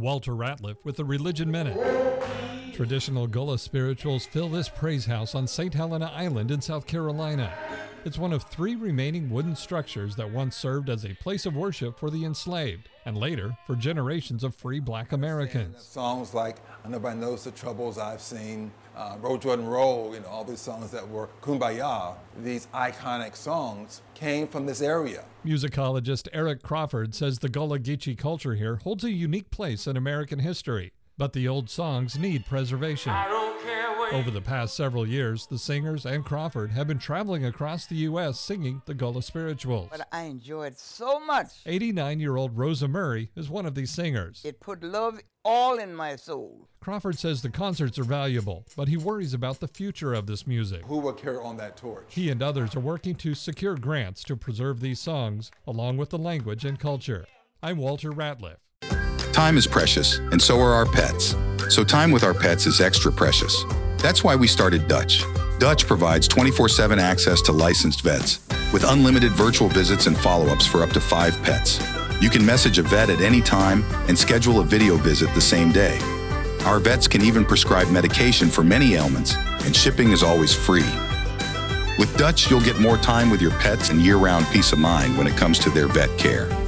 Walter Ratliff with the Religion Minute. Traditional Gullah spirituals fill this praise house on St. Helena Island in South Carolina. It's one of 3 remaining wooden structures that once served as a place of worship for the enslaved, and later for generations of free black Americans. Songs like Nobody Knows the Troubles I've Seen, Roll Jordan Roll, all these songs that were Kumbaya, these iconic songs came from this area. Musicologist Eric Crawford says the Gullah Geechee culture here holds a unique place in American history, but the old songs need preservation. Over the past several years, the singers and Crawford have been traveling across the U.S. singing the Gullah spirituals. But I enjoyed so much. 89-year-old Rosa Murray is one of these singers. It put love all in my soul. Crawford says the concerts are valuable, but he worries about the future of this music. Who will carry on that torch? He and others are working to secure grants to preserve these songs, along with the language and culture. I'm Walter Ratliff. Time is precious, and so are our pets. So time with our pets is extra precious. That's why we started Dutch. Dutch provides 24/7 access to licensed vets, with unlimited virtual visits and follow-ups for up to 5 pets. You can message a vet at any time and schedule a video visit the same day. Our vets can even prescribe medication for many ailments, and shipping is always free. With Dutch, you'll get more time with your pets and year-round peace of mind when it comes to their vet care.